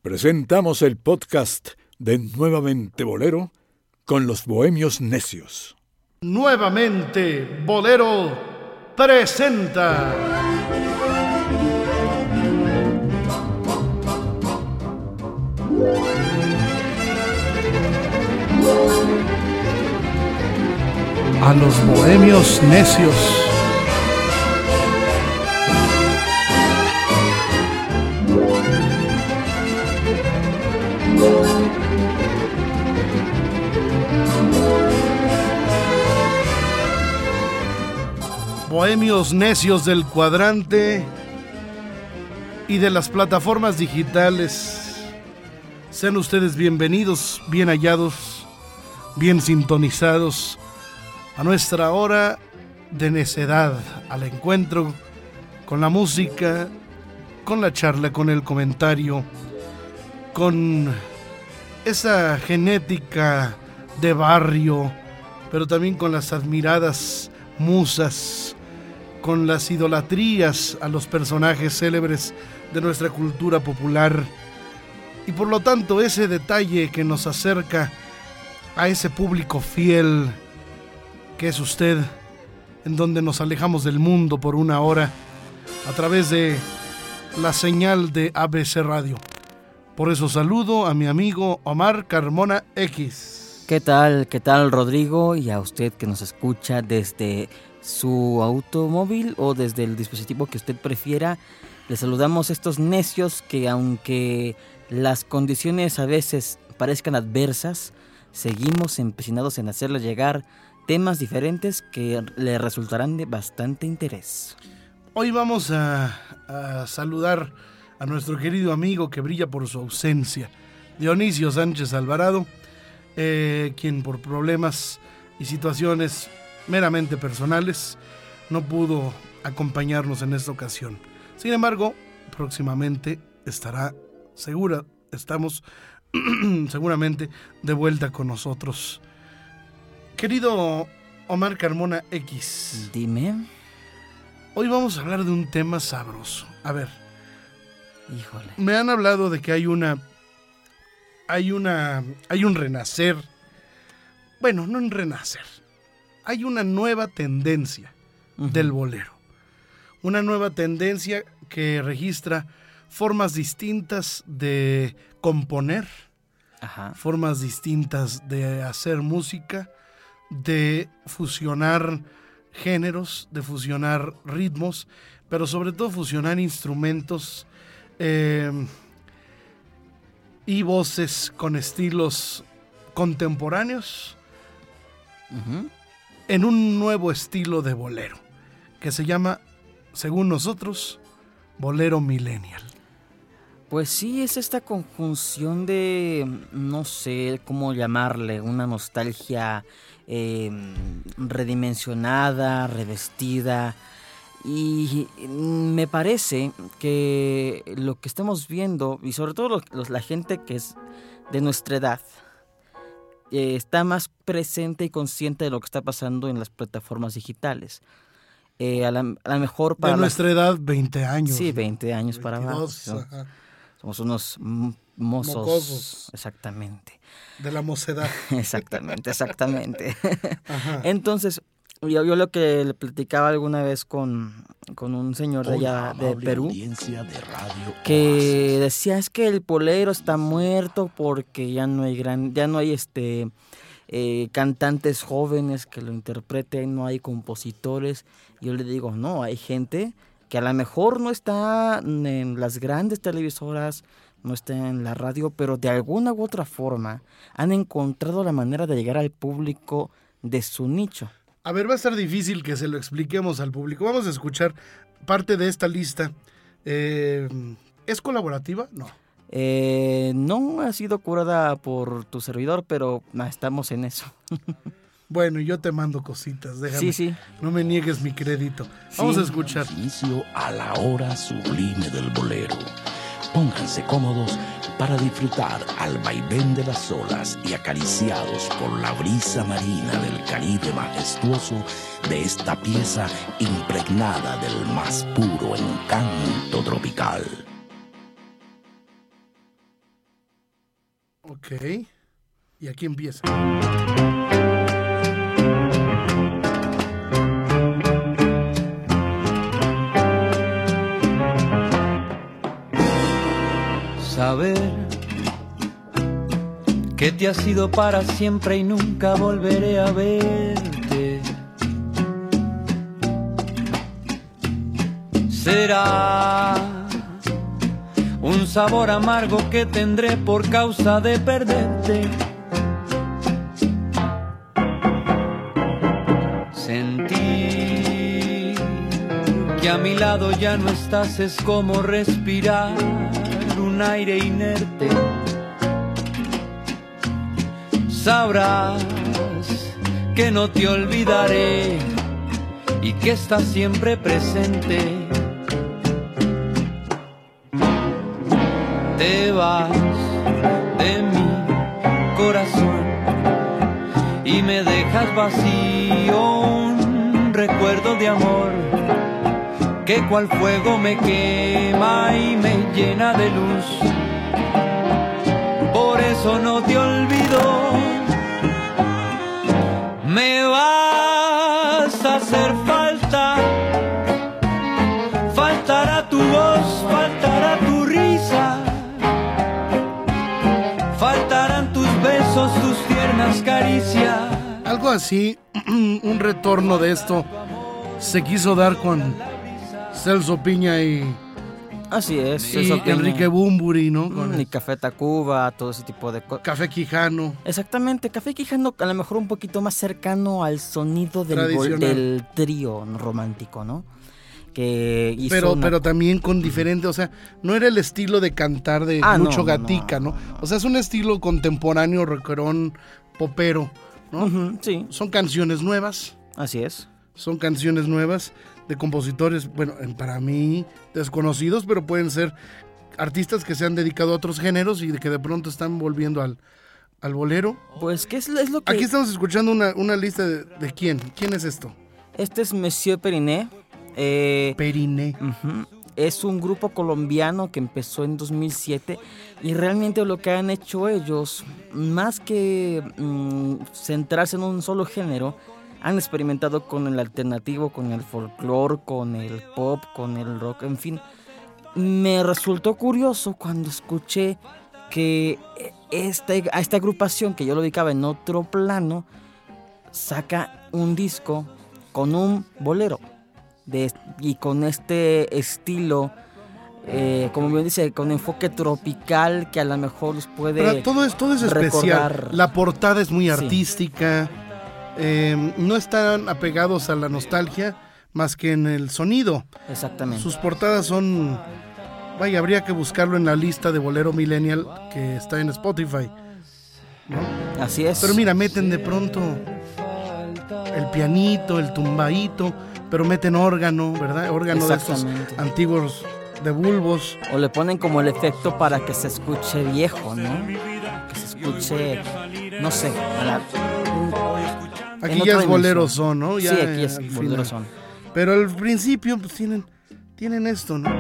presentamos el podcast de Nuevamente Bolero con los Bohemios Necios. Nuevamente Bolero presenta a los Bohemios Necios. Bohemios Necios del cuadrante y de las plataformas digitales. Sean ustedes bienvenidos, bien hallados, bien sintonizados a nuestra hora de necedad, al encuentro con la música, con la charla, con el comentario, con esa genética de barrio, pero también con las admiradas musas, con las idolatrías a los personajes célebres de nuestra cultura popular, y por lo tanto ese detalle que nos acerca a ese público fiel que es usted, en donde nos alejamos del mundo por una hora a través de la señal de ABC Radio. Por eso saludo a mi amigo Omar Carmona X. ¿Qué tal, Rodrigo? Y a usted que nos escucha desde su automóvil o desde el dispositivo que usted prefiera, le saludamos a estos necios que, aunque las condiciones a veces parezcan adversas, seguimos empecinados en hacerle llegar temas diferentes que le resultarán de bastante interés. Hoy vamos a saludar a nuestro querido amigo que brilla por su ausencia, Dionisio Sánchez Alvarado, quien por problemas y situaciones meramente personales no pudo acompañarnos en esta ocasión. Sin embargo, próximamente estamos seguramente de vuelta con nosotros. Querido Omar Carmona X. Dime. Hoy vamos a hablar de un tema sabroso. A ver. Híjole. Me han hablado de que hay un renacer. Bueno, no un renacer. Hay una nueva tendencia del bolero. Una nueva tendencia que registra formas distintas de componer, formas distintas de hacer música, de fusionar géneros, de fusionar ritmos, pero sobre todo fusionar instrumentos y voces con estilos contemporáneos en un nuevo estilo de bolero que se llama, según nosotros, bolero millennial. Pues sí, es esta conjunción de, no sé cómo llamarle, una nostalgia redimensionada, revestida, y me parece que lo que estamos viendo, y sobre todo la gente que es de nuestra edad, está más presente y consciente de lo que está pasando en las plataformas digitales. A lo mejor para... De nuestra edad, 20 años. Sí, 20 años 22, para abajo. Somos unos mocosos. Exactamente. De la mocedad. Exactamente. Entonces, yo lo que le platicaba alguna vez con un señor de allá de Perú, que decía es que el bolero está muerto porque ya no hay cantantes jóvenes que lo interpreten, no hay compositores. Yo le digo, no, hay gente que a lo mejor no está en las grandes televisoras, no está en la radio, pero de alguna u otra forma han encontrado la manera de llegar al público de su nicho. A ver, va a estar difícil que se lo expliquemos al público. Vamos a escuchar parte de esta lista. ¿Es colaborativa? No. No ha sido curada por tu servidor, pero estamos en eso. Bueno, yo te mando cositas, déjame. Sí. No me niegues mi crédito. Vamos a escuchar. Inicio a la hora sublime del bolero. Pónganse cómodos para disfrutar al vaivén de las olas y acariciados por la brisa marina del Caribe majestuoso de esta pieza impregnada del más puro encanto tropical. Ok. Y aquí empieza. Saber que te has ido para siempre y nunca volveré a verte. Será un sabor amargo que tendré por causa de perderte. Sentir que a mi lado ya no estás es como respirar un aire inerte. Sabrás que no te olvidaré y que estás siempre presente. Te vas de mi corazón y me dejas vacío un recuerdo de amor que cual fuego me quema y me llena de luz. Por eso no te olvido, me vas a hacer falta. Faltará tu voz, faltará tu risa, faltarán tus besos, tus tiernas caricias. Algo así, un retorno de esto se quiso dar con Celso Piña y Así es. y Enrique Bunbury, ¿no? Y Café Tacuba, todo ese tipo de cosas. Café Quijano. Exactamente, Café Quijano a lo mejor un poquito más cercano al sonido del trío romántico, ¿no? Que hizo pero también con diferente, o sea, no era el estilo de cantar de Lucho Gatica, ¿no? O sea, es un estilo contemporáneo, rockerón, popero, ¿no? Sí. Son canciones nuevas. Así es. Son canciones nuevas de compositores, bueno, para mí desconocidos, pero pueden ser artistas que se han dedicado a otros géneros y que de pronto están volviendo al bolero. Pues, ¿qué es lo que...? Aquí estamos escuchando una lista de quién. ¿Quién es esto? Este es Monsieur Periné. Periné. Es un grupo colombiano que empezó en 2007 y realmente lo que han hecho ellos, más que centrarse en un solo género, han experimentado con el alternativo, con el folclore, con el pop, con el rock, en fin. Me resultó curioso cuando escuché que esta agrupación, que yo lo ubicaba en otro plano, saca un disco con un bolero y con este estilo, como bien dice, con enfoque tropical que a lo mejor los puede. Pero todo es especial. La portada es muy artística. No están apegados a la nostalgia más que en el sonido. Exactamente. Sus portadas son... Vaya, habría que buscarlo en la lista de Bolero Millennial que está en Spotify, ¿no? Así es. Pero mira, meten de pronto el pianito, el tumbaíto, pero meten órgano, ¿verdad? Órgano de estos antiguos de bulbos. O le ponen como el efecto para que se escuche viejo, ¿no? Que se escuche, no sé, aquí ya es bolero son, ¿no? Ya sí, aquí es bolero son. Pero al principio pues tienen esto, ¿no?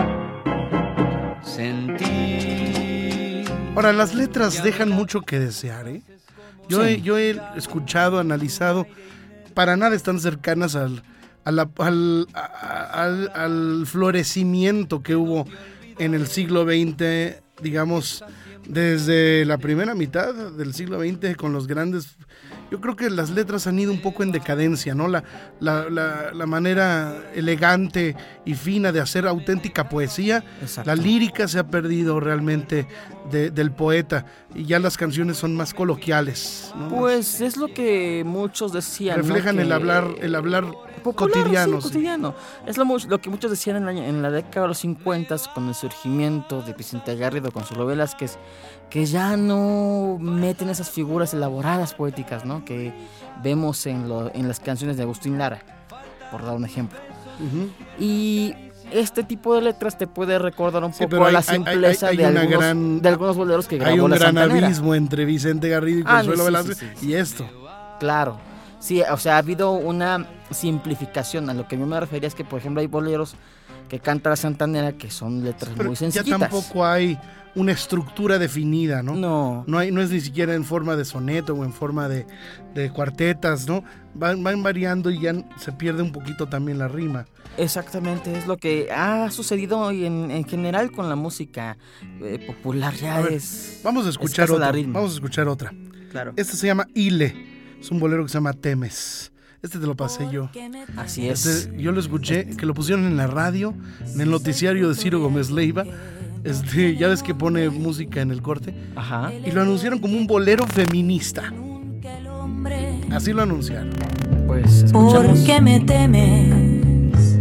Ahora, las letras dejan mucho que desear, ¿eh? Yo he escuchado, analizado, para nada están cercanas al florecimiento que hubo en el siglo XX, digamos, desde la primera mitad del siglo XX con los grandes. Yo creo que las letras han ido un poco en decadencia, ¿no? La manera elegante y fina de hacer auténtica poesía. Exacto. La lírica se ha perdido realmente del poeta y ya las canciones son más coloquiales, ¿no? Pues es lo que muchos decían, reflejan, ¿no? el hablar popular, cotidiano. Sí, cotidiano. Es lo que muchos decían en la década de los 50 con el surgimiento de Vicente Garrido con sus novelas, que ya no meten esas figuras elaboradas poéticas, ¿no? Que vemos en las canciones de Agustín Lara, por dar un ejemplo. Y este tipo de letras te puede recordar un poco a la simpleza de algunos boleros que grabó la Santanera. Hay un gran abismo entre Vicente Garrido y Consuelo Velázquez y esto. Claro, sí, o sea, ha habido una simplificación. A lo que yo me refería es que, por ejemplo, hay boleros que canta la santanera, que son letras pero muy ya sencillitas. tampoco hay una estructura definida, ¿no? No. No es ni siquiera en forma de soneto o en forma de cuartetas, ¿no? Van variando y ya se pierde un poquito también la rima. Exactamente, es lo que ha sucedido hoy en general con la música popular. Ya A ver, es. Vamos a escuchar escasa la otra. ritmo. Vamos a escuchar otra. Claro. Este se llama Ile. Es un bolero que se llama Temes. Este te lo pasé yo. Así es. Yo lo escuché, que lo pusieron en la radio, en el noticiario de Ciro Gómez Leiva. Ya ves que pone música en el corte. Ajá. Y lo anunciaron como un bolero feminista. Así lo anunciaron. Pues escuchamos. ¿Por qué me temes?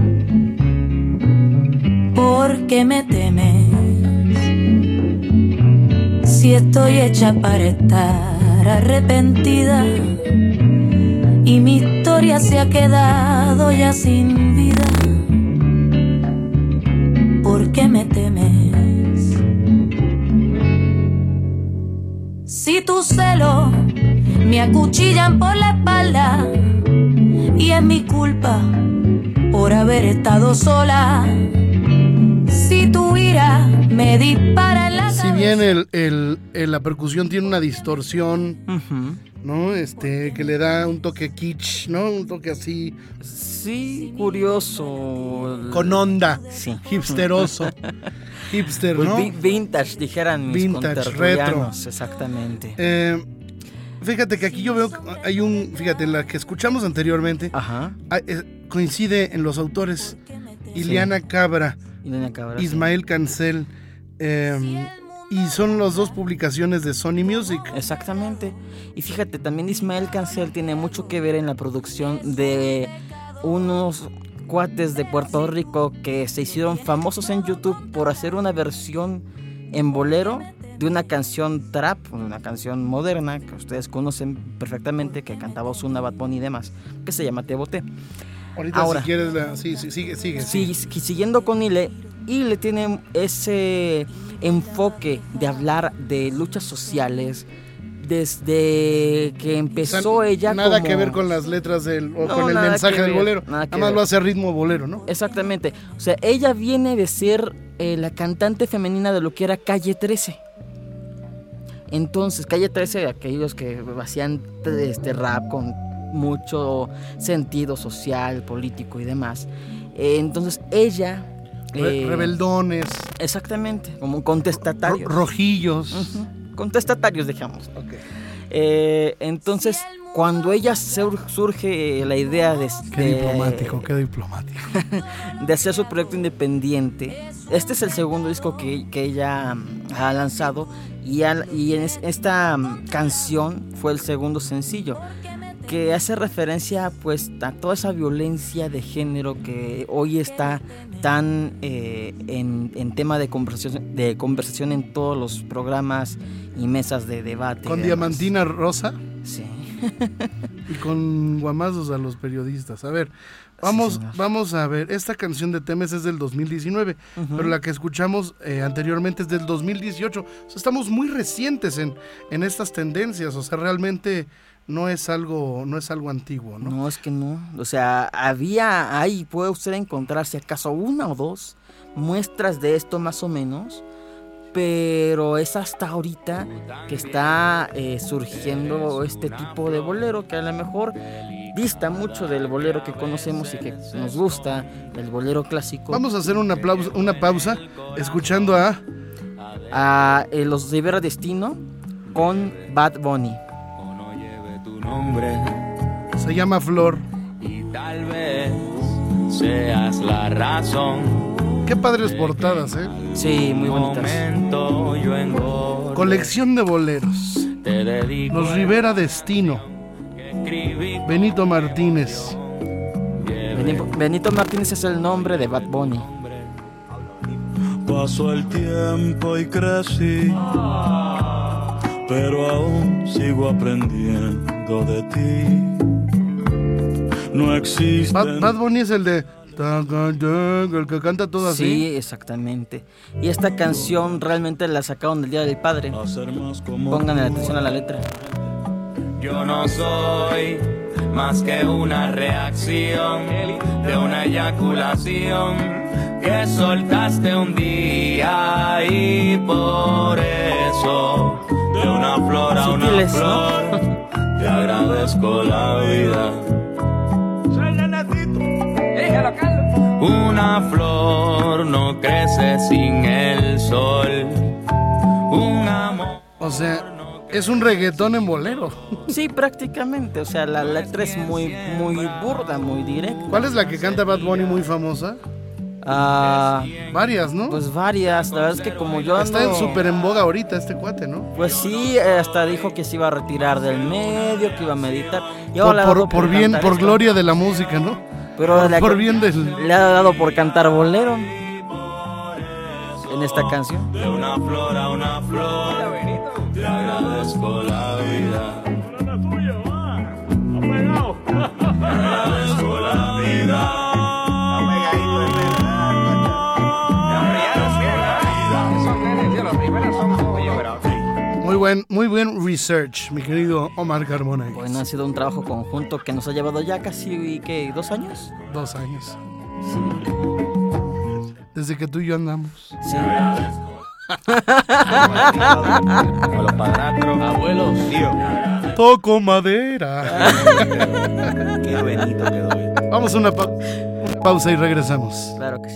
¿Por qué me temes? Si estoy hecha para estar arrepentida y mi historia se ha quedado ya sin vida. ¿Por qué me temes? Si tus celos me acuchillan por la espalda y es mi culpa por haber estado sola. Si tu ira me dispara en la cabeza. Si bien la percusión tiene una distorsión, Ujú. ¿no? Que le da un toque kitsch, ¿no? Un toque así Sí, curioso. con onda, Sí. hipsteroso. Hipster, Pues ¿no? vintage, dijeran mis Vintage, contertulianos, exactamente. Fíjate que aquí yo veo que hay fíjate, la que escuchamos anteriormente Ajá. coincide en los autores Ileana Cabra, Y Doña Cabra, sí. Ismael Cancel, y son las dos publicaciones de Sony Music. Exactamente. Y fíjate, también Ismael Cancel tiene mucho que ver en la producción de unos cuates de Puerto Rico que se hicieron famosos en YouTube por hacer una versión en bolero de una canción trap, una canción moderna que ustedes conocen perfectamente, que cantaba Ozuna, Bad Bunny y demás, que se llama Te Boté. Ahorita Ahora. si quieres, sigue. Sí, siguiendo con Ile tiene ese enfoque de hablar de luchas sociales desde que empezó O sea, ella nada como... que ver con las letras con el nada mensaje que del ver, bolero. nada que Nada más ver. lo hace ritmo bolero, ¿no? Exactamente. O sea, ella viene de ser la cantante femenina de lo que era Calle 13. Entonces, Calle 13, aquellos que hacían rap con mucho sentido social, político y demás. Entonces, ella... Rebeldones, Exactamente, como contestatarios. rojillos. Ujú, contestatarios, dejamos. Ok. Entonces, cuando ella surge la idea Qué diplomático. de hacer su proyecto independiente, este es el segundo disco que ella ha lanzado y esta canción fue el segundo sencillo, que hace referencia pues a toda esa violencia de género que hoy está tan en tema de conversación en todos los programas y mesas de debate. Con y demás. diamantina rosa Sí. y con guamazos a los periodistas. A ver, Sí, señor. vamos a ver. Esta canción de Temes es del 2019, Ujú. pero la que escuchamos anteriormente es del 2018. O sea, estamos muy recientes en estas tendencias. O sea, realmente no es algo antiguo, ¿no? No, es que no. O sea, ahí puede usted encontrar si acaso una o dos muestras de esto más o menos, pero es hasta ahorita que está surgiendo este tipo de bolero que a lo mejor dista mucho del bolero que conocemos y que nos gusta, el bolero clásico. Vamos a hacer una pausa escuchando a Los Rivera Destino con Bad Bunny. No lleve tu nombre se llama Flor. y tal vez seas la razón. Qué padres portadas, ¿eh? Sí, muy bonitas. Momento yo engordo, Colección de boleros. te dedico Los Rivera Destino. que escribí. Benito Martínez. Benito Martínez es el nombre de Bad Bunny. Pasó el tiempo y crecí, pero aún sigo aprendiendo de ti. No existe. Bad Bunny es el de... El que canta todo así. Sí, exactamente. Y esta canción realmente la sacaron del Día del Padre. Hacer más como Pongan atención a la letra. Yo no soy más que una reacción de una eyaculación que soltaste un día y por eso de una flor a una Sutiles, flor te agradezco la vida. Una flor no crece sin el sol. Un amor. O sea, es un reggaetón en bolero. Sí, prácticamente. O sea, la letra es muy burda, muy directa. ¿Cuál es la que canta Bad Bunny muy famosa? Varias, ¿no? Pues varias. La verdad es que como yo ando... Está súper en boga ahorita este cuate, ¿no? Pues sí, hasta dijo que se iba a retirar del medio, que iba a meditar. Y ahora Por bien, por gloria de la música, ¿no? Pero por bien le ha dado por cantar bolero en esta canción. De una flor a una flor te agradezco la vida. Te agradezco la vida. Muy buen research, mi querido Omar Carmona. Bueno, ha sido un trabajo conjunto que nos ha llevado ya casi, ¿qué? ¿2 años? 2 años. Sí. Desde que tú y yo andamos. Sí. Con los padrastros, abuelos, tío. Toco madera. Qué benito que doy. Vamos a una pausa y regresamos. Claro que sí.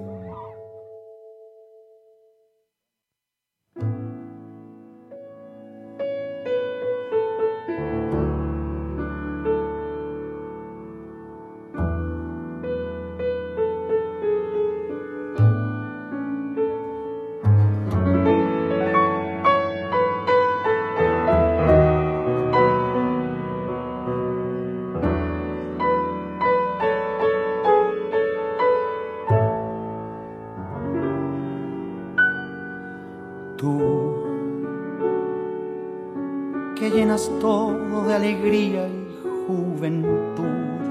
Que llenas todo de alegría y juventud.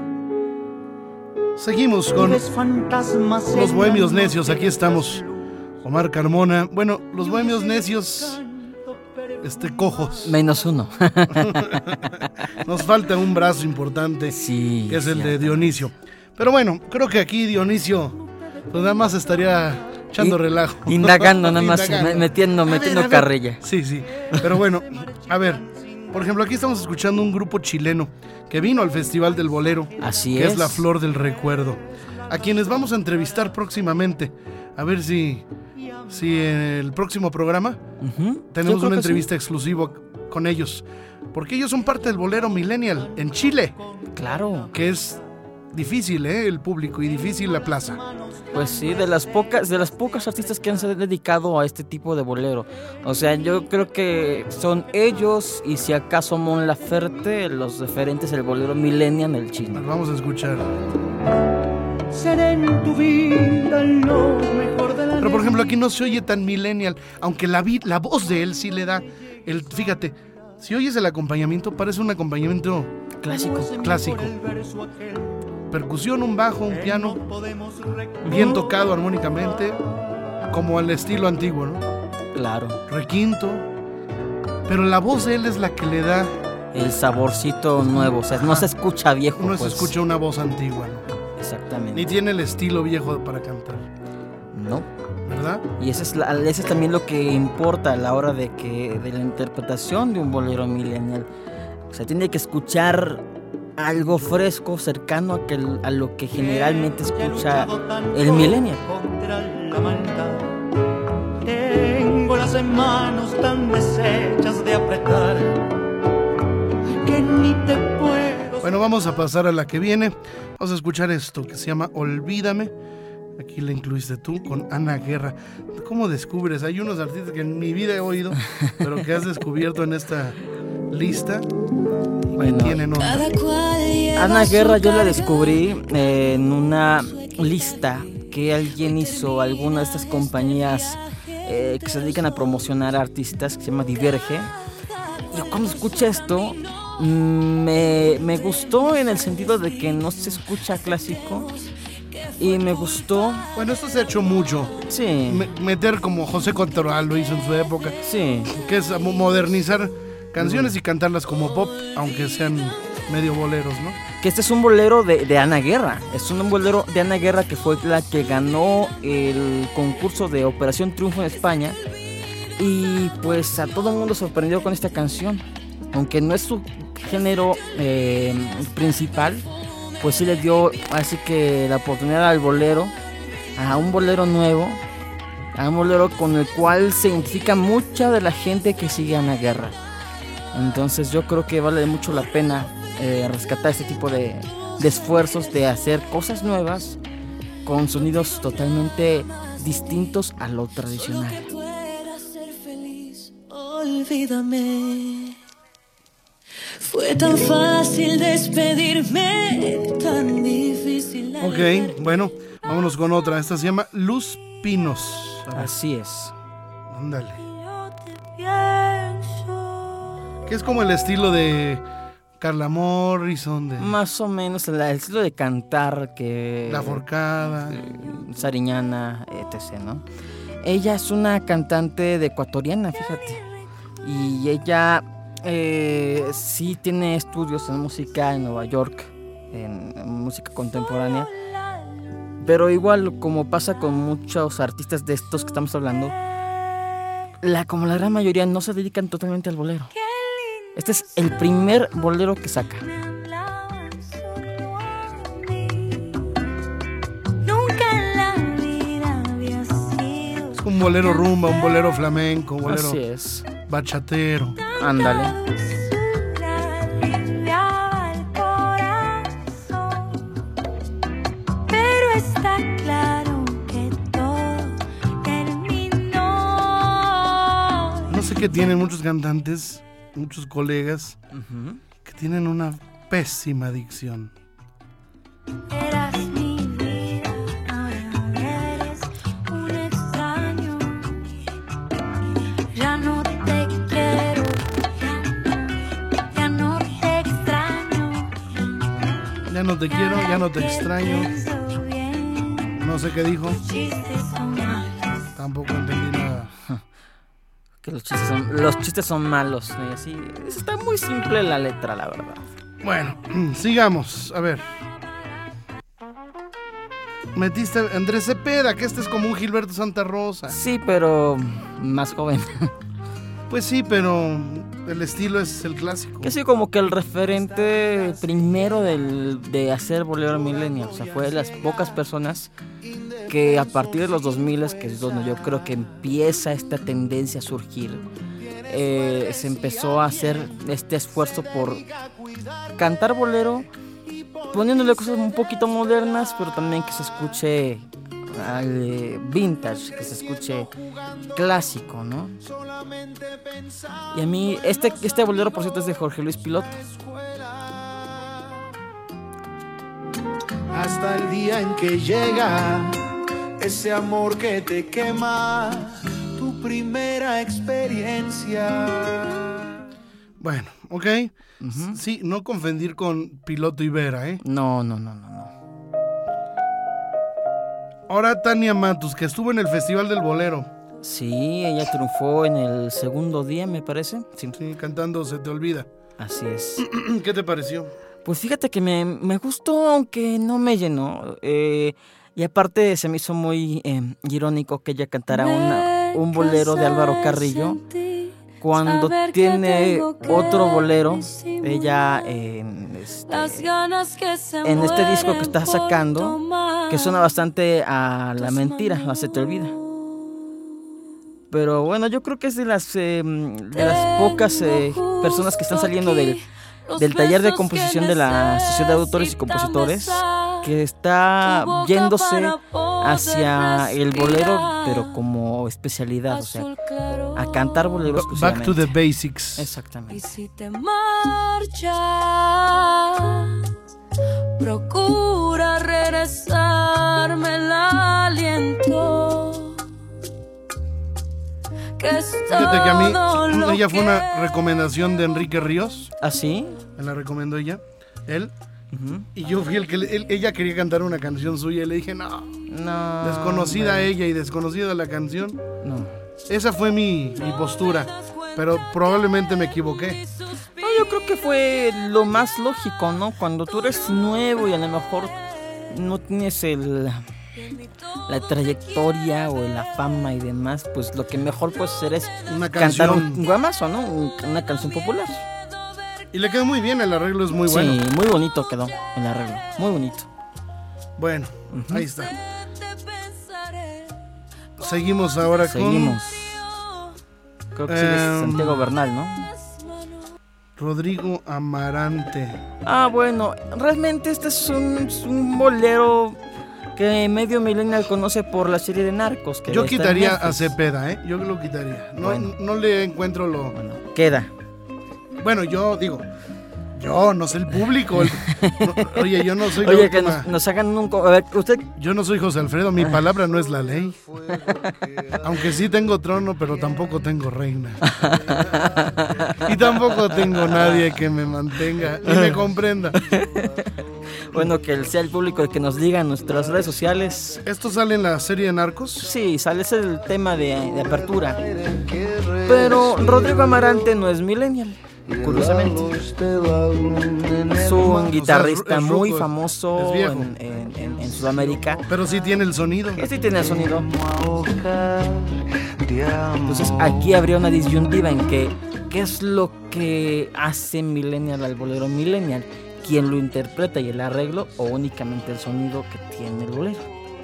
Seguimos con los Bohemios Necios. Aquí estamos, Omar Carmona. Bueno, los Bohemios Necios, cojos. Menos uno. Nos falta un brazo importante, sí, que es el de Dionisio. Pero bueno, creo que aquí Dionisio pues nada más estaría echando relajo. Indagando nada más, metiendo carrilla. Sí. Pero bueno, a ver, por ejemplo, aquí estamos escuchando un grupo chileno que vino al Festival del Bolero. Así que es La Flor del Recuerdo, a quienes vamos a entrevistar próximamente. A ver si en el próximo programa tenemos una entrevista exclusiva con ellos, porque ellos son parte del bolero millennial en Chile. Claro. Que es difícil, el público, y difícil la plaza. Pues sí, de las pocas artistas que han se dedicado a este tipo de bolero. O sea, yo creo que son ellos y si acaso Mon Laferte los referentes del bolero millennial en el Chile. Vamos a escuchar. Seré en tu vida lo mejor de la. Pero por ejemplo aquí no se oye tan millennial, aunque la voz de él sí le da fíjate, si oyes el acompañamiento parece un acompañamiento clásico. Percusión, un bajo, un piano bien tocado armónicamente, como al estilo antiguo, ¿no? Claro. Requinto, pero la voz de él es la que le da el saborcito nuevo, o sea, no se escucha viejo. No se escucha una voz antigua, ¿no? Exactamente. Ni tiene el estilo viejo para cantar. No. ¿Verdad? Y eso es también lo que importa a la hora de la interpretación de un bolero millennial. O sea, tiene que escuchar algo fresco, cercano a lo que generalmente escucha el millennial. Tengo las manos tan deshechas de apretar que ni te puedo. Bueno, vamos a pasar a la que viene. Vamos a escuchar esto que se llama Olvídame. Aquí la incluiste tú con Ana Guerra. ¿Cómo descubres? Hay unos artistas que en mi vida he oído, pero que has descubierto en esta lista. Bueno, tienen onda. Ana Guerra yo la descubrí en una lista que alguien hizo, alguna de estas compañías que se dedican a promocionar artistas, que se llama Diverge. Yo cuando escuché esto me gustó en el sentido de que no se escucha clásico. Y me gustó. Bueno, esto se ha hecho mucho. Sí. Meter como José Contoral lo hizo en su época. Sí. Que es modernizar canciones y cantarlas como pop, aunque sean medio boleros, ¿no? Que este es un bolero de Ana Guerra. Es un bolero de Ana Guerra, que fue la que ganó el concurso de Operación Triunfo en España. Y pues a todo el mundo sorprendió con esta canción. Aunque no es su género principal, pues sí le dio así que la oportunidad al bolero, a un bolero nuevo, a un bolero con el cual se identifica mucha de la gente que sigue a Ana Guerra. Entonces yo creo que vale mucho la pena rescatar este tipo de esfuerzos de hacer cosas nuevas con sonidos totalmente distintos a lo tradicional. Olvídame, fue tan fácil despedirme, tan difícil. Ok, bueno, vámonos con otra. Esta se llama Luz Pinos. Así es. Ándale. Que es como el estilo de Carla Morrison, de Más o menos el estilo de cantar que... La Forcada, Sariñana, etc., ¿no? Ella es una cantante de ecuatoriana, fíjate. Y ella sí tiene estudios en música en Nueva York, en música contemporánea. Pero igual, como pasa con muchos artistas de estos que estamos hablando, como la gran mayoría no se dedican totalmente al bolero. Este es el primer bolero que saca. Es un bolero rumba, un bolero flamenco, un bolero Así es. Bachatero. Ándale. Pero está claro que todo terminó. No sé qué tienen muchos cantantes, muchos colegas, que tienen una pésima dicción. Eras mi vida, ahora eres un extraño. Ya no te quiero, ya no te extraño. Ya no te quiero, ya no te extraño. No sé qué dijo. Tampoco entendí nada. Que los chistes son malos, ¿no? Y así, está muy simple la letra, la verdad. Bueno, sigamos. A ver. Metiste a Andrés Cepeda, que este es como un Gilberto Santa Rosa. Sí, pero más joven. Pues sí, pero el estilo es el clásico. Que sí, como que el referente primero de hacer bolero millennial. O sea, fue de las pocas personas que a partir de los 2000, que es donde yo creo que empieza esta tendencia a surgir, se empezó a hacer este esfuerzo por cantar bolero, poniéndole cosas un poquito modernas, pero también que se escuche vintage, que se escuche clásico, ¿no? Y a mí, este bolero, por cierto, es de Jorge Luis Piloto. Hasta el día en que llega ese amor que te quema, tu primera experiencia. Bueno, ok. Sí, no confundir con Piloto y Vera, ¿eh? No. Ahora Tania Matus, que estuvo en el Festival del Bolero. Sí, ella triunfó en el segundo día, me parece. Sí, cantando Se te olvida. Así es. ¿Qué te pareció? Pues fíjate que me gustó, aunque no me llenó. Y aparte se me hizo muy irónico que ella cantara un bolero de Álvaro Carrillo cuando tiene otro bolero ella en este disco que está sacando, que suena bastante a La Mentira, a Se te olvida. Pero bueno, yo creo que es de las pocas personas que están saliendo del taller de composición de la Sociedad de Autores y Compositores, que está yéndose hacia el bolero, pero como especialidad, o sea, a cantar bolero exclusivamente. Back to the basics. Exactamente. Y si te marchas, procura regresarme el aliento. Fíjate que a mí ella fue una recomendación de Enrique Ríos. ¿Ah, sí? Me la recomendó él. Y yo fui el que ella quería cantar una canción suya y le dije, no. Desconocida ella y desconocida la canción. No. Esa fue mi postura, pero probablemente me equivoqué. No, yo yo creo que fue lo más lógico, ¿no? Cuando tú eres nuevo y a lo mejor no tienes la trayectoria o la fama y demás, pues lo que mejor puedes hacer es una cantar canción. un guamazo, ¿no? Una canción popular. Y le quedó muy bien, el arreglo es muy bueno. Sí, muy bonito quedó el arreglo, muy bonito. Bueno, ahí está. Seguimos ahora Seguimos. Creo que sí es Santiago Bernal, ¿no? Rodrigo Amarante. Ah, bueno, realmente este es un bolero que medio millennial conoce por la serie de Narcos. Que Yo está en quitaría Netflix. a Cepeda, ¿eh? Yo lo quitaría. No, Bueno. no le encuentro lo... Bueno, queda. Bueno, yo digo... Yo, no sé el público. Oye, yo no soy... Oye, que nos hagan un... A ver, usted... Yo no soy José Alfredo, mi palabra no es la ley. Aunque sí tengo trono, pero tampoco tengo reina. Y tampoco tengo nadie que me mantenga y me comprenda. Bueno, que sea el público el que nos diga en nuestras redes sociales. ¿Esto sale en la serie de Narcos? Sí, sale, ese es el tema de apertura. Pero Rodrigo Amarante no es millennial, curiosamente. Es un guitarrista es ruco, muy famoso es viejo. en Sudamérica. Pero sí tiene el sonido. Sí tiene el sonido. Entonces aquí habría una disyuntiva en que ¿qué es lo que hace millennial al bolero millennial? ¿Quién lo interpreta y el arreglo o únicamente el sonido que tiene el bolero?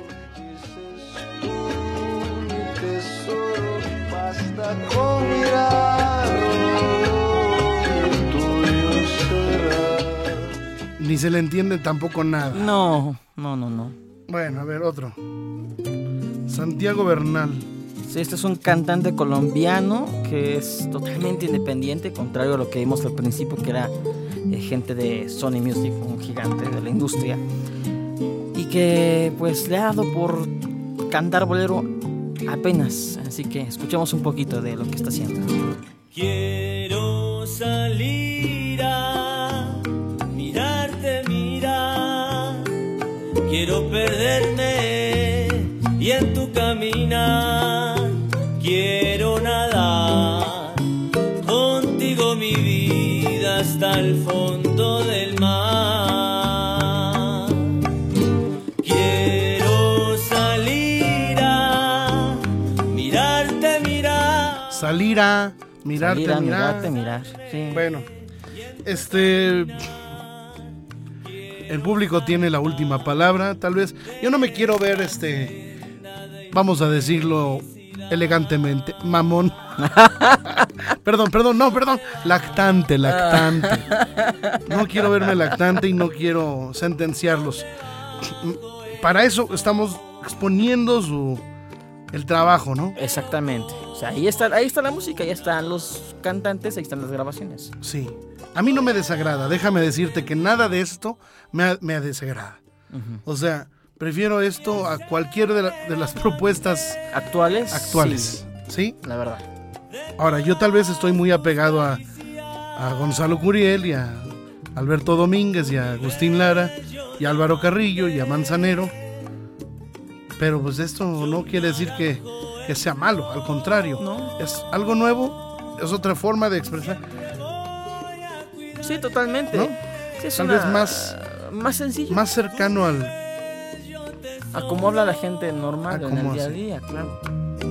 Ni se le entiende tampoco nada. No. Bueno, a ver, otro. Santiago Bernal. Sí, este es un cantante colombiano que es totalmente independiente, contrario a lo que vimos al principio, que era gente de Sony Music, un gigante de la industria, y que pues le ha dado por cantar bolero apenas. Así que escuchemos un poquito de lo que está haciendo. Quiero salir a mirarte, mirar. Quiero perderme y en tu caminar. Quiero nadar contigo mi vida hasta el fondo del mar. Quiero salir a mirarte, mirar. Salir a mirarte, Salir a mirar. mirarte, mirar. Sí. Bueno, el público tiene la última palabra, tal vez. Yo no me quiero ver, vamos a decirlo elegantemente, mamón. Perdón, lactante. No quiero verme lactante y no quiero sentenciarlos. Para eso estamos exponiendo el trabajo, ¿no? Exactamente. O sea, ahí está la música, ahí están los cantantes, ahí están las grabaciones. Sí. A mí no me desagrada, déjame decirte que nada de esto me desagrada. O sea, prefiero esto a cualquier de las propuestas actuales. ¿Sí? La verdad. Ahora, yo tal vez estoy muy apegado a Gonzalo Curiel y a Alberto Domínguez y a Agustín Lara y a Álvaro Carrillo y a Manzanero. Pero pues esto no quiere decir que sea malo, al contrario. No. Es algo nuevo, es otra forma de expresar. Sí, totalmente. ¿No? Sí, es Tal vez más sencillo. Más cercano a cómo habla la gente normal en el día a así. día, claro.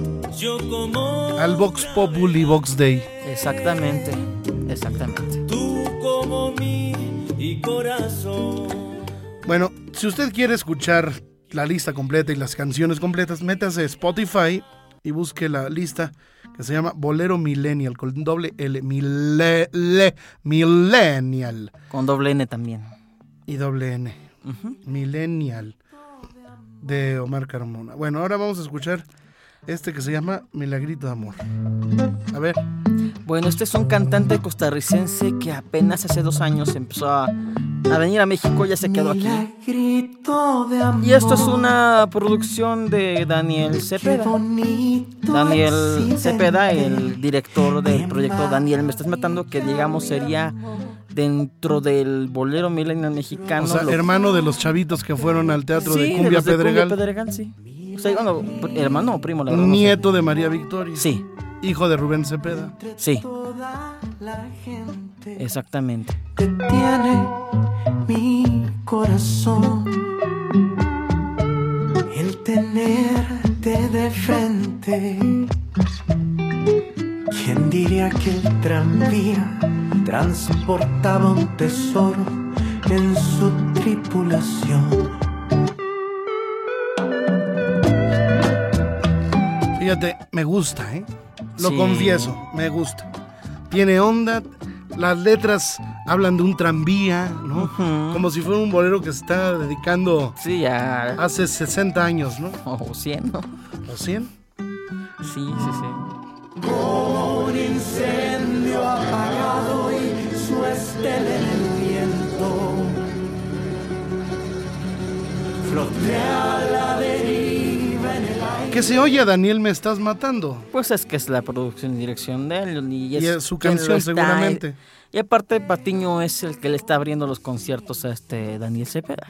Al Vox Populi Vox Dei. Exactamente. Tú como mi corazón. Bueno, si usted quiere escuchar la lista completa y las canciones completas, métase a Spotify y busque la lista que se llama Bolero Millennial, con doble L, Millennial. Con doble N también. Y doble N. Millennial, de Omar Carmona. Bueno, ahora vamos a escuchar que se llama Milagrito de Amor. A ver. Bueno, este es un cantante costarricense que apenas hace 2 años empezó a venir a México, ya se quedó aquí. Y esto es una producción de Daniel Cepeda. Daniel Cepeda, el director del proyecto Daniel Me Estás Matando, que digamos sería dentro del bolero millennial mexicano. O sea, hermano de los chavitos que fueron al teatro de Cumbia de los de Pedregal. Cumbia Pedregal, sí. O sea, bueno, hermano o primo, la verdad. Nieto de María Victoria. Sí, hijo de Rubén Cepeda. Sí. Exactamente. Tiene mi corazón el tenerte de frente. ¿Quién diría que el tranvía transportaba un tesoro en su tripulación? Fíjate, me gusta, lo Sí. confieso, me gusta. Tiene onda, las letras hablan de un tranvía, ¿no? Ujú. Como si fuera un bolero que se está dedicando Sí, ya. hace 60 años, ¿no? O 100, ¿no? ¿O 100? Sí, sí, sí. Como un incendio apagado y su estela en el viento. Floté a la deriva en el aire. Que se oye a Daniel Me Estás Matando. Pues es que es la producción y dirección de él. Y es su quien canción lo está- seguramente. Y aparte Patiño es el que le está abriendo los conciertos a Daniel Cepeda.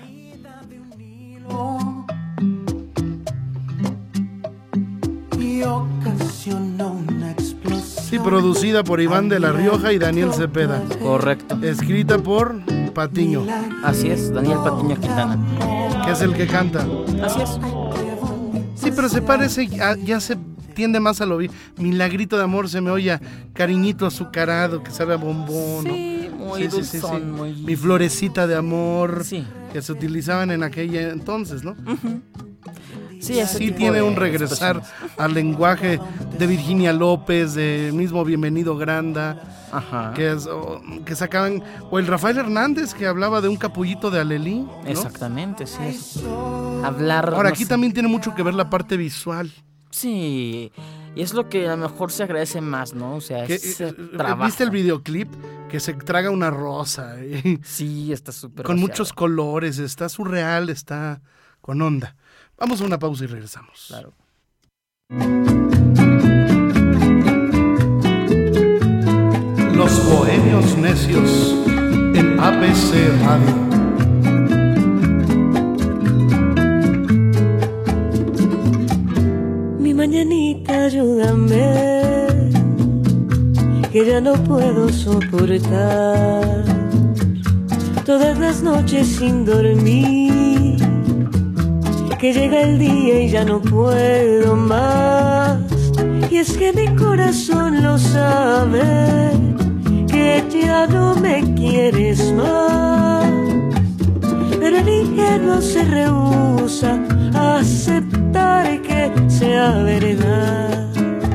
Y ocasionó una explosión. Sí, producida por Iván de la Rioja y Daniel Cepeda. Correcto. Escrita por Patiño, Así es, Daniel Patiño Quintana. que es el que canta. Así es. Sí, pero se parece, ya se tiende más a lo Milagrito de amor, se me oye a cariñito azucarado que sabe a bombón, ¿no? Sí, muy Sí, dulzón, muy... Mi florecita de amor, Sí. que se utilizaban en aquella entonces, ¿no? Sí, ese Sí tipo tiene de un regresar expresiones. al lenguaje de Virginia López, de mismo Bienvenido Granda, Ajá. que sacaban, o el Rafael Hernández que hablaba de un capullito de Alelí, ¿no? Exactamente, sí. Hablar... Ahora no aquí sé. también tiene mucho que ver la parte visual. Sí, y es lo que a lo mejor se agradece más, ¿no? O sea, ese trabajo. ¿Viste el videoclip? Que se traga una rosa. Sí, está súper Con vaciado. muchos colores, está surreal, está con onda. Vamos a una pausa y regresamos. Claro. Los Bohemios Necios en ABC Radio. Mi mañanita, ayúdame, que ya no puedo soportar todas las noches sin dormir, que llega el día y ya no puedo más. Y es que mi corazón lo sabe, que ya no me quieres más, pero el ingenuo se rehúsa a aceptar que sea verdad.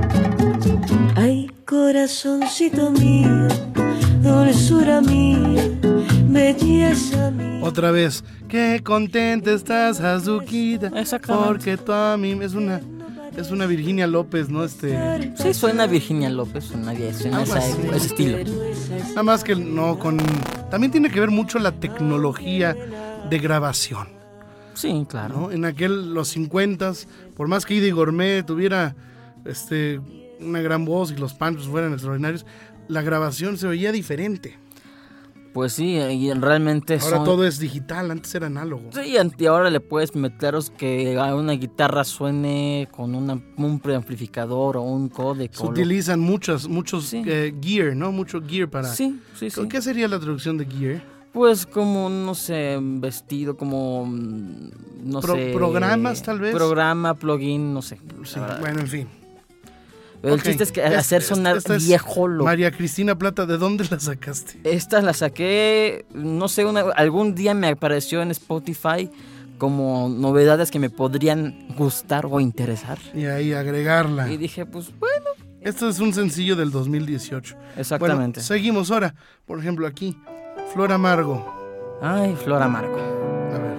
Ay, corazoncito mío, dulzura mía, belleza mía. Otra vez, qué contenta estás, Azuquita. Exactamente. Porque tú a mí es una Virginia López, ¿no? Sí, suena Virginia López, suena ese estilo. Nada más que no con... También tiene que ver mucho la tecnología de grabación. Sí, claro. ¿No? En los 50s, por más que Idi Gourmet tuviera una gran voz y los panchos fueran extraordinarios, la grabación se oía diferente. Pues sí, y realmente Ahora todo es digital, antes era análogo. Sí, y ahora le puedes meteros que a una guitarra suene con un preamplificador o un códec. Se utilizan muchos gear, ¿no? Mucho gear para... Sí. ¿Qué sería la traducción de gear? Pues como, no sé, vestido, como, no sé... ¿Programas, tal vez? Programa, plugin, no sé. Sí, bueno, en fin. Pero el chiste es que hacer sonar viejo lo... María Cristina Plata, ¿de dónde la sacaste? Esta la saqué, no sé, algún día me apareció en Spotify como novedades que me podrían gustar o interesar. Y ahí agregarla. Y dije, pues bueno. Esto es un sencillo del 2018. Exactamente. Bueno, seguimos ahora. Por ejemplo, aquí, Flor Amargo. Ay, Flor Amargo. A ver.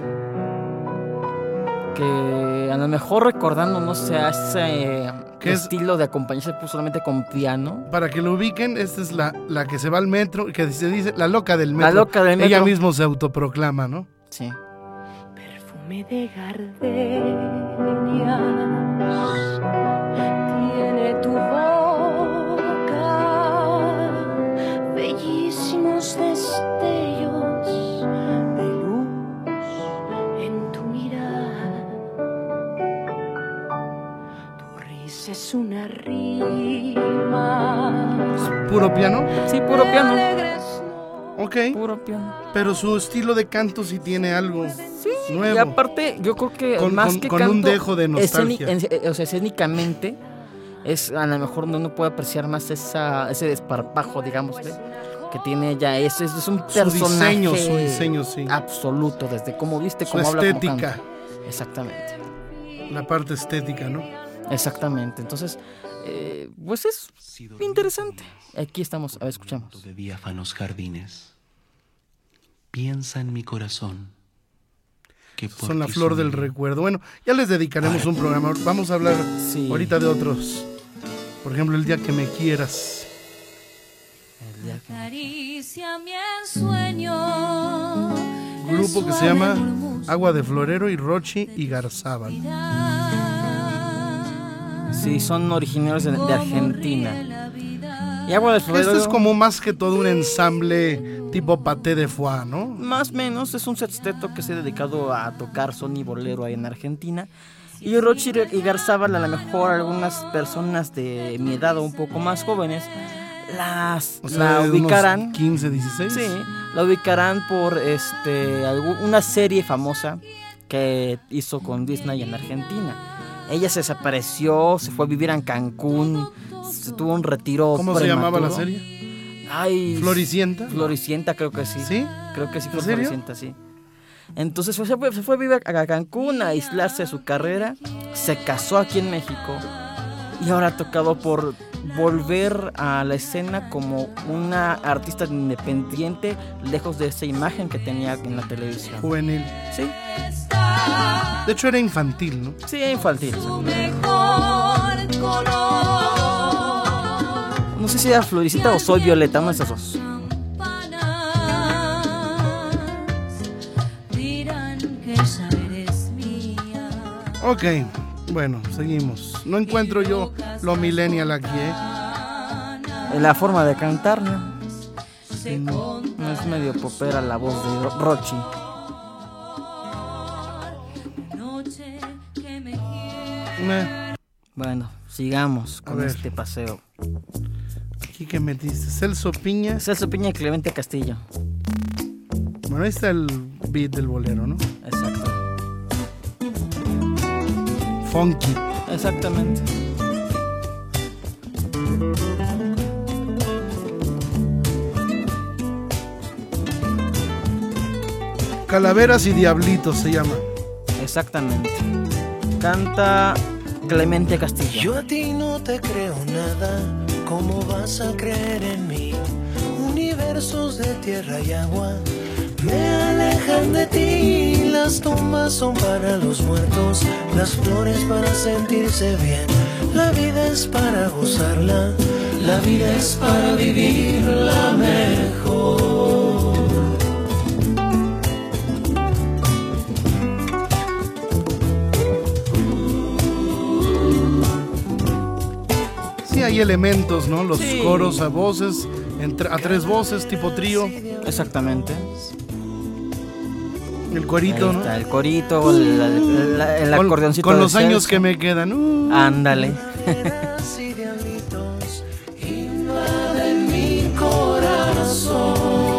Que a lo mejor recordando, no sé, ese estilo de acompañarse pues solamente con piano. Para que lo ubiquen, esta es la que se va al metro, que se dice la loca del metro. La loca del metro. Ella mismo se autoproclama, ¿no? Sí. Perfume de gardenias tiene tu boca, bellísimos destellos de luz en tu mirar. Tu risa es una risa puro piano? Sí, puro piano. Ok. Puro piano. Pero su estilo de canto sí tiene algo nuevo. Y aparte, yo creo que más que con canto, un dejo de nostalgia. Escénicamente, es a lo mejor uno puede apreciar más ese desparpajo, digamos, que tiene ella. Es un personaje. Su diseño, sí. Absoluto, desde cómo viste, cómo habla, estética. cómo canta. Exactamente. La parte estética, ¿no? Exactamente. Entonces, pues es interesante. Aquí estamos, a ver, escuchamos. De diáfanos jardines. Piensa en mi corazón. Que por Son la ti flor soy. del recuerdo. Bueno, ya les dedicaremos un programa. Vamos a hablar ahorita de otros. Por ejemplo, El día que me quieras. Acaricia mi ensueño. Grupo que se llama Agua de Florero y Rochi y Garzábal. Sí, son originarios de Argentina. Y Agua de Florero. Este es como más que todo un ensamble tipo Paté de Foix, ¿no? Más o menos, es un sexteto que se ha dedicado a tocar son y bolero ahí en Argentina. Y Rochi y Garzábal, a lo mejor algunas personas de mi edad o un poco más jóvenes la ubicarán. 15, 16. Sí, la ubicarán por una serie famosa que hizo con Disney en Argentina. Ella se desapareció, se fue a vivir en Cancún, se tuvo un retiro. ¿Cómo se llamaba la serie? Ay, ¿Floricienta? Floricienta, creo que sí. ¿Sí? Creo que sí fue ¿En serio? Floricienta, sí. Entonces se fue a vivir a Cancún, a aislarse de su carrera, se casó aquí en México y ahora ha tocado por volver a la escena como una artista independiente, lejos de esa imagen que tenía en la televisión. Juvenil. Sí. De hecho era infantil, ¿no? Sí, infantil. No sé si era Floricienta o Soy Violeta, una de esas dos. Ok, bueno, seguimos. No encuentro yo lo millennial aquí, La forma de cantar, ¿no? Es medio popera la voz de Rochi. Bueno, sigamos con este paseo. Aquí que metiste, Celso Piña. Celso Piña y Clemente Castillo. Bueno, ahí está el beat del bolero, ¿no? Exacto. Funky. Exactamente. Calaveras y Diablitos se llama. Exactamente. Canta Clemente Castillo. Yo a ti no te creo nada, ¿cómo vas a creer en mí? Universos de tierra y agua me alejan de ti. Las tumbas son para los muertos, las flores para sentirse bien. La vida es para gozarla, la vida es para vivirla mejor. Sí, hay elementos, ¿no? Los coros a voces, a tres voces, tipo trío. Exactamente. El corito, ahí ¿no? Está el corito, el acordeoncito. Con los años que me quedan. Ándale. Invaden mi corazón.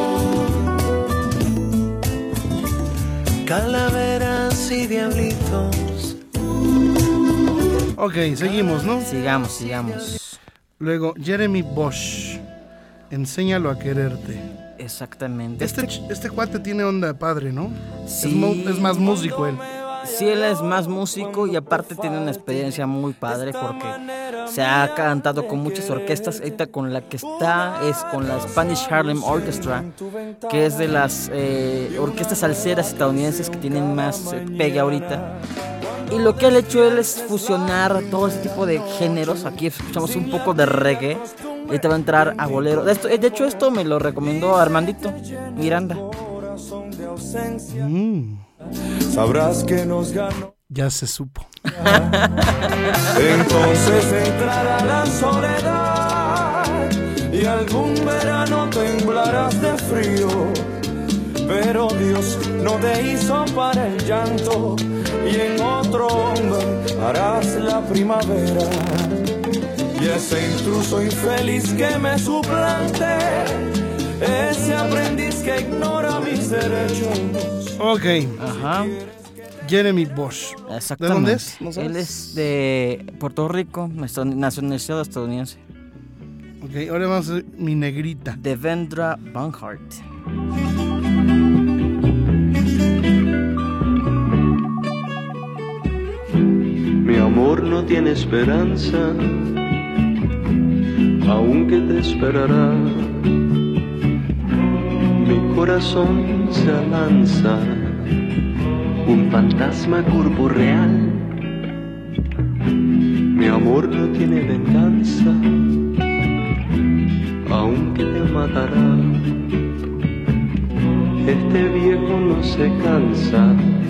Calaveras y diablitos. Ok, seguimos, ¿no? Sigamos. Luego, Jeremy Bosch, Enséñalo a quererte. Exactamente. Este cuate tiene onda padre, ¿no? Sí. Es más músico él. Sí, él es más músico y aparte tiene una experiencia muy padre porque se ha cantado con muchas orquestas. Ahorita con la que está es con la Spanish Harlem Orchestra, que es de las orquestas salseras estadounidenses que tienen más pegue ahorita. Y lo que él ha hecho él es fusionar todo ese tipo de géneros. Aquí escuchamos un poco de reggae. Ahorita va a entrar a bolero. De hecho, esto me lo recomendó Armandito Miranda. Sabrás que nos ganó. Ya se supo. Entonces entrará la soledad y algún verano temblarás de frío. Pero Dios no te hizo para el llanto y en otro hombre harás la primavera. Y y ese intruso infeliz que me suplante, ese aprendiz que ignora mis derechos. Ok. Ajá. Jeremy Bosch. Exactamente. ¿De dónde es? ¿No sabes? Él es de Puerto Rico, nacionalizado estadounidense. Ok, ahora vamos a hacer Mi Negrita. Devendra Banhart. Mi amor no tiene esperanza, aunque te esperará. Mi corazón se alanza, un fantasma corporeal. Mi amor no tiene venganza, aunque te matará. Este viejo no se cansa,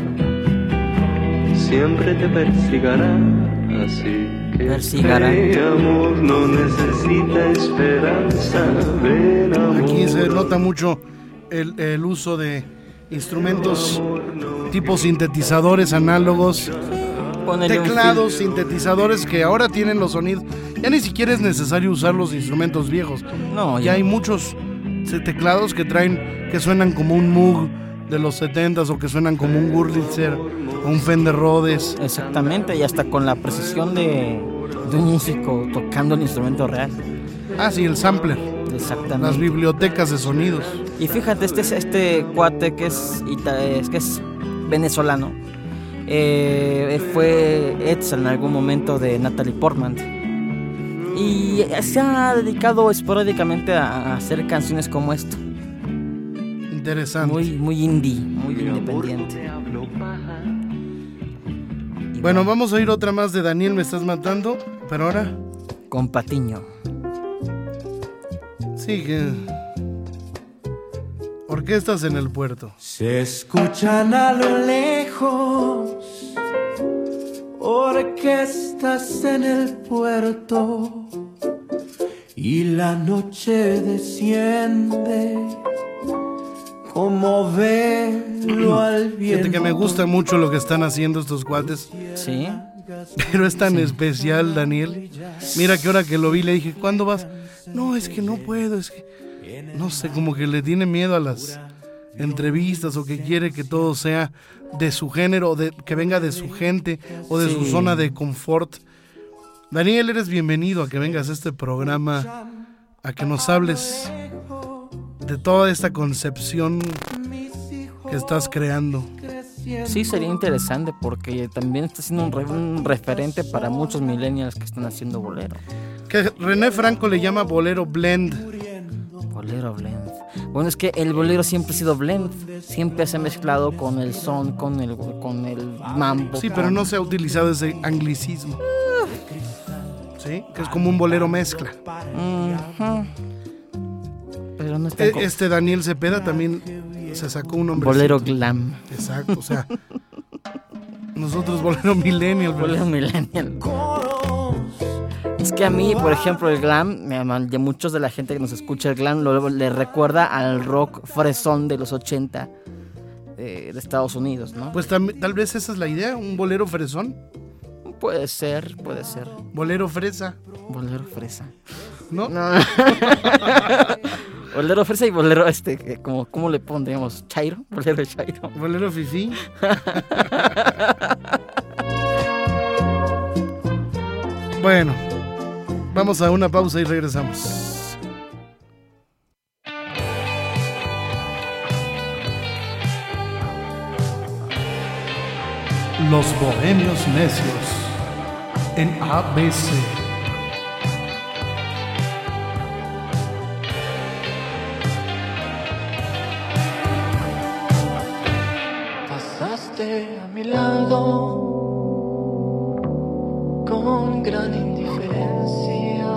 siempre te persigará, así que mi amor no necesita esperanza. Ven, amor. Aquí se nota mucho el uso de instrumentos tipo sintetizadores análogos, teclados, sintetizadores que ahora tienen los sonidos. Ya ni siquiera es necesario usar los instrumentos viejos. No, ya hay muchos teclados que suenan como un Moog de los 70s o que suenan como un Wurlitzer o un Fender Rhodes. Exactamente, y hasta con la precisión de un músico tocando el instrumento real. Ah, sí, el sampler. Exactamente. Las bibliotecas de sonidos. Y fíjate, este cuate que es venezolano, fue ex en algún momento de Natalie Portman. Y se ha dedicado esporádicamente a hacer canciones como esto. Interesante. Muy indie, muy independiente. Bueno, vamos a oír otra más de Daniel Me Estás Matando, pero ahora con Patiño. Sí, que orquestas en el puerto. Se escuchan a lo lejos orquestas en el puerto y la noche desciende como velo al viento. Fíjate que me gusta mucho lo que están haciendo estos cuates. Sí. Pero es tan especial, Daniel. Mira que ahora que lo vi le dije, ¿cuándo vas? No, es que no puedo, es que no sé, como que le tiene miedo a las entrevistas o que quiere que todo sea de su género, que venga de su gente o de su zona de confort. Daniel, eres bienvenido a que vengas a este programa, a que nos hables de toda esta concepción que estás creando. Sí, sería interesante porque también está siendo un referente para muchos millennials que están haciendo bolero. Que René Franco le llama bolero blend. Bolero blend. Bueno, es que el bolero siempre ha sido blend. Siempre se ha mezclado con el son, con el mambo. Sí, pero no se ha utilizado ese anglicismo. Sí, que es como un bolero mezcla. Pero no está Este Daniel Cepeda también se sacó un nombre. Bolero glam. Exacto, o sea, nosotros bolero millennial. Bolero millennial. Es que a mí, por ejemplo, el glam, y a muchos de la gente que nos escucha el glam, le recuerda al rock fresón de los 80 de Estados Unidos, ¿no? Pues tal vez esa es la idea, un bolero fresón. Puede ser. Bolero fresa. Bolero fresa. ¿No? Bolero fresa y bolero ¿cómo le pondríamos? ¿Chairo? Bolero chairo. Bolero fifí. Bueno, vamos a una pausa y regresamos. Los Bohemios Necios en ABC. Pasaste a mi lado con gran indiferencia,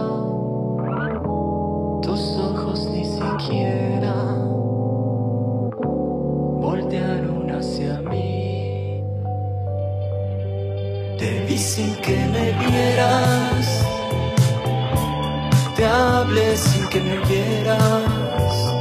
tus ojos ni siquiera voltearon hacia mí. Te vi sin que me vieras, te hablé sin que me oyeras,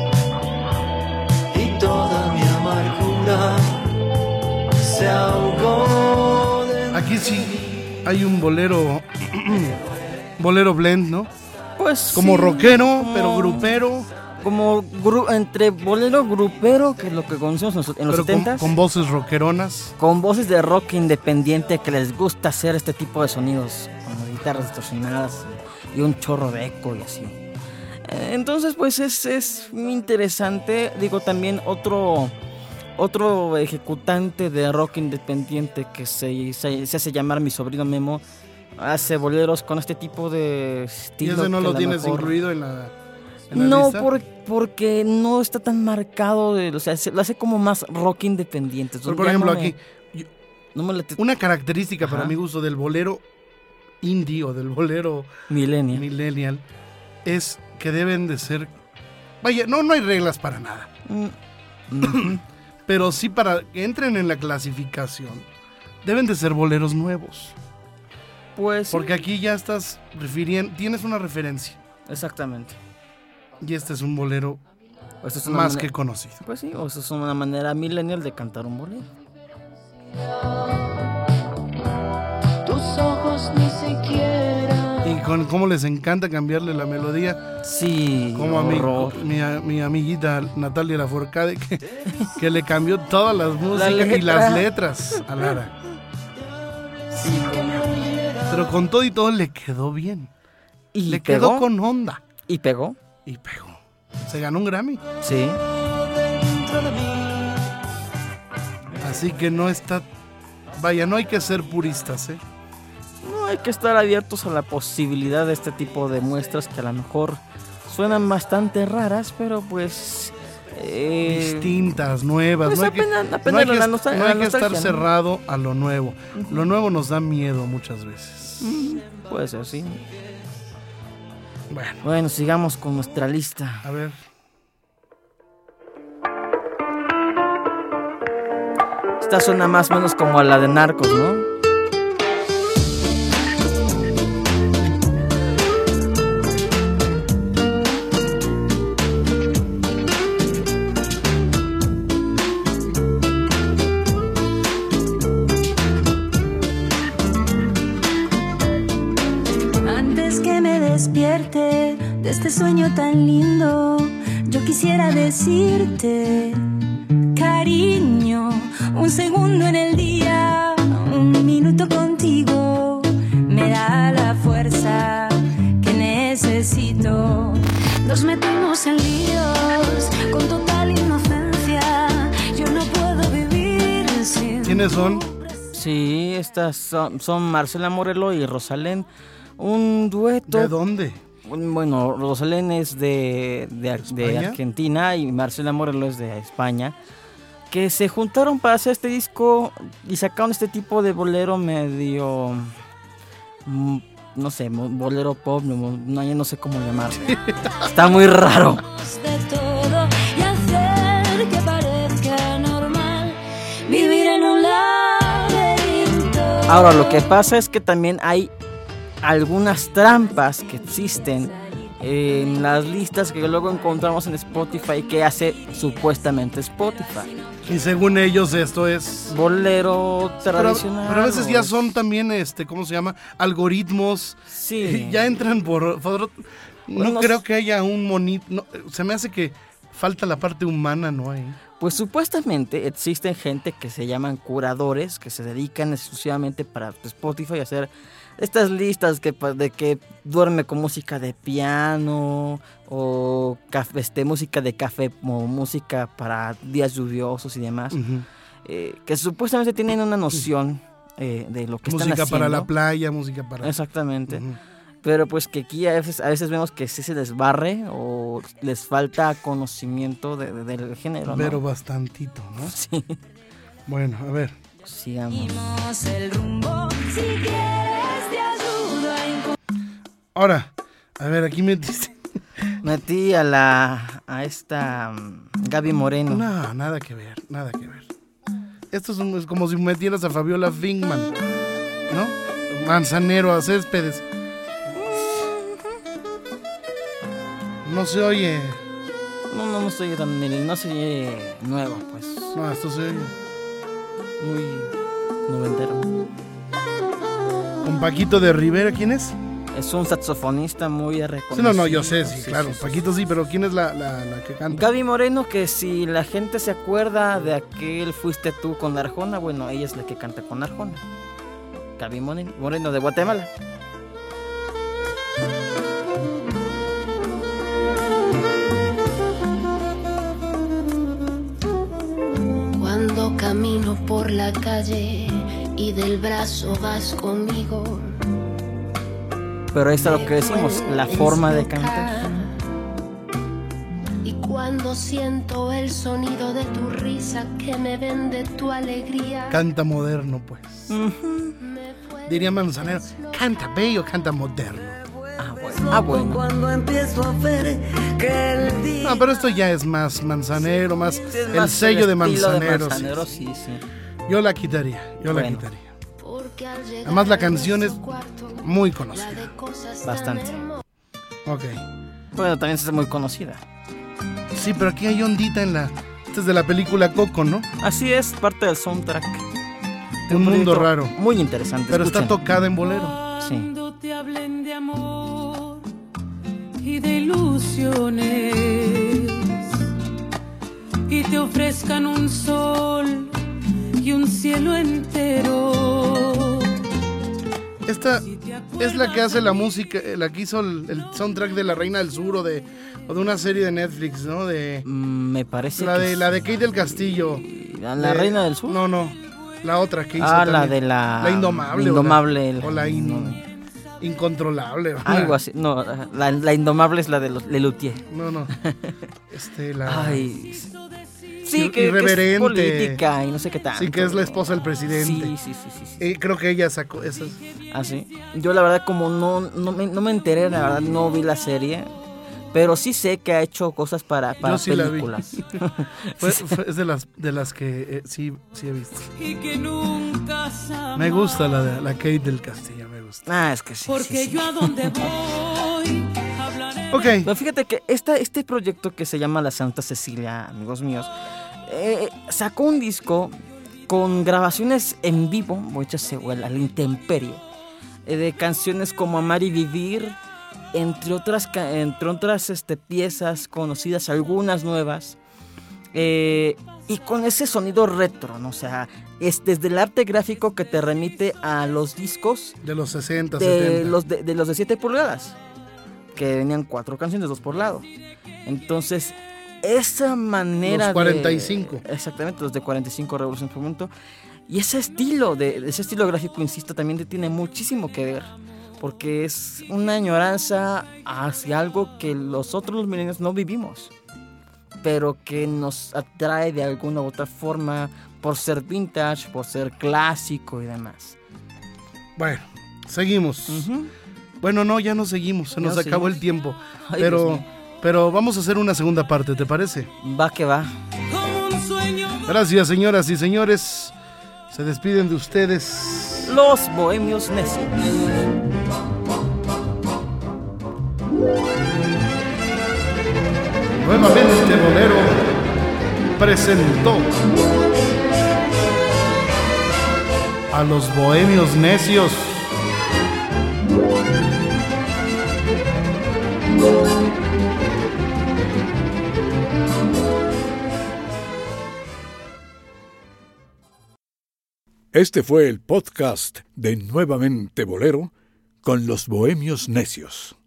y toda mi amargura se ahogó. Aquí sí hay un bolero bolero blend, ¿no? Pues como sí, rockero, pero grupero. Como entre bolero grupero, que es lo que conocemos en los 70s. Con voces rockeronas. Con voces de rock independiente que les gusta hacer este tipo de sonidos, con guitarras distorsionadas y un chorro de eco y así. Entonces, pues es muy interesante. Digo, también otro ejecutante de rock independiente que se hace llamar mi sobrino Memo, hace boleros con este tipo de estilo. ¿Y ese no lo tienes incluido en la no, lista? porque no está tan marcado, o sea, lo hace como más rock independiente. Pero, por ejemplo, aquí, una característica Ajá. para mi gusto del bolero indie o del bolero millennial es que deben de ser, vaya, no hay reglas para nada. Pero sí, para que entren en la clasificación, deben de ser boleros nuevos. Pues porque aquí ya estás tienes una referencia. Exactamente. Y este es un bolero más que conocido. Pues sí, o eso es una manera millennial de cantar un bolero. Tus ojos ni siquiera. Y con cómo les encanta cambiarle la melodía. Sí. Como a mi amiguita Natalia Lafourcade, que le cambió todas las músicas y las letras a Lara. Pero con todo y todo le quedó bien. Y le pegó. quedó con onda. ¿Y pegó? Y pegó. Se ganó un Grammy. Sí. Así que no está... Vaya, no hay que ser puristas, ¿eh? No, hay que estar abiertos a la posibilidad de este tipo de muestras que a lo mejor suenan bastante raras, pero pues... distintas, nuevas. Pues no hay que estar ¿no? cerrado a lo nuevo. Lo nuevo nos da miedo muchas veces. Puede ser, sí. Bueno, sigamos con nuestra lista. A ver. Esta suena más o menos como a la de Narcos, ¿no? Antes que me despierte de este sueño tan lindo, yo quisiera decirte, cariño, un segundo en el día, un minuto contigo, me da la fuerza que necesito. Nos metimos en líos con total inocencia, yo no puedo vivir sin... ¿Quiénes son? Sí, estas son Marcela Morelo y Rosalén. Un dueto. ¿De dónde? Bueno, Rosalén es de Argentina y Marcela Morelo es de España. Que se juntaron para hacer este disco y sacaron este tipo de bolero medio... no sé, bolero pop, no sé cómo llamarlo. Está muy raro. De todo y hacer que parezca normal vivir en un laberinto. Ahora, lo que pasa es que también hay algunas trampas que existen en las listas que luego encontramos en Spotify que hace supuestamente Spotify. Y según ellos esto es... bolero tradicional. Pero a veces ya son también, ¿cómo se llama? Algoritmos. Sí. Ya entran por... No creo que haya un monito... No, se me hace que falta la parte humana, ¿no hay? Pues supuestamente existen gente que se llaman curadores, que se dedican exclusivamente para Spotify a hacer estas listas de que duerme con música de piano o música de café o música para días lluviosos y demás, que supuestamente tienen una noción de lo que están haciendo. Música para la playa, música para... Exactamente. Pero pues que aquí a veces vemos que sí se les barre o les falta conocimiento del género, ¿no? Pero bastantito, ¿no? Sí. Bueno, a ver. Sigamos. El rumbo, si quieres te ayudo a Ahora, a ver, aquí metí a esta Gaby Moreno. No, nada que ver. Esto es como si metieras a Fabiola Finkman, ¿no? Manzanero a Céspedes. No se oye. No se oye tan... No se oye nuevo, pues. No, esto se oye muy noventero. Con Paquito de Rivera, ¿quién es? Es un saxofonista muy reconocido. Sí, no, yo sé, sí, claro. Paquito sí, pero ¿quién es la que canta? Gaby Moreno, que si la gente se acuerda de aquel Fuiste tú con Arjona, bueno, ella es la que canta con Arjona. Gaby Moreno de Guatemala. Cuando camino por la calle y del brazo vas conmigo. Pero ahí está lo que decimos, la forma de cantar. Y cuando siento el sonido de tu risa que me vende tu alegría. Canta moderno, pues. Diría Manzanero, canta bello, canta moderno. Bueno. Cuando empiezo a ver que el día... No, pero esto ya es más Manzanero, más Sí, es el más sello de estilo Manzanero. Sí. Yo la quitaría. Además la canción es muy conocida. Bastante. Ok. Bueno, también es muy conocida. Sí, pero aquí hay ondita en la... Esta es de la película Coco, ¿no? Así es, parte del soundtrack. Un mundo raro. Muy interesante. Pero escuchen. está tocada en bolero. Sí. Cuando te hablen de amor y de ilusiones y te ofrezcan un sol y un cielo entero. Esta es la que hace la música, la que hizo el soundtrack de La Reina del Sur o de una serie de Netflix, ¿no? Me parece la de Kate del Castillo. ¿La Reina del Sur? No. La otra que hizo la también. de la Indomable. Indomable. Incontrolable. Algo así. No, la Indomable es la de Lelutier. No. Ay. Sí, que irreverente. es política y no sé qué tanto. Sí, que es la esposa del presidente. Sí. Creo que ella sacó esas. Ah, sí. Yo la verdad como no me enteré, la verdad no vi la serie. Pero sí sé que ha hecho cosas para sí películas. Es de las que sí he visto. Me gusta la Kate del Castillo, me gusta. Es que sí. Porque yo a donde voy Ok. Pero fíjate que este proyecto que se llama La Santa Cecilia, amigos míos, sacó un disco con grabaciones en vivo, hechas a la intemperie, de canciones como Amar y Vivir, entre otras piezas conocidas, algunas nuevas, y con ese sonido retro, ¿no? O sea, es desde el arte gráfico que te remite a los discos de los 60, de 70. Los de 7 pulgadas, que venían 4 canciones, 2 por lado. Entonces, esa manera los 45. Exactamente, los de 45 Revolución por Momento. Y ese estilo gráfico, insisto, también tiene muchísimo que ver. Porque es una añoranza hacia algo que los millennials no vivimos, pero que nos atrae de alguna u otra forma por ser vintage, por ser clásico y demás. Bueno, seguimos. Bueno, no, ya no seguimos, se nos acabó el tiempo. Ay, pero vamos a hacer una segunda parte, ¿te parece? Va que va. Gracias, señoras y señores. Se despiden de ustedes los Bohemios Necios. Nuevamente Bolero presentó a los Bohemios Necios. Este fue el podcast de Nuevamente Bolero con los Bohemios Necios.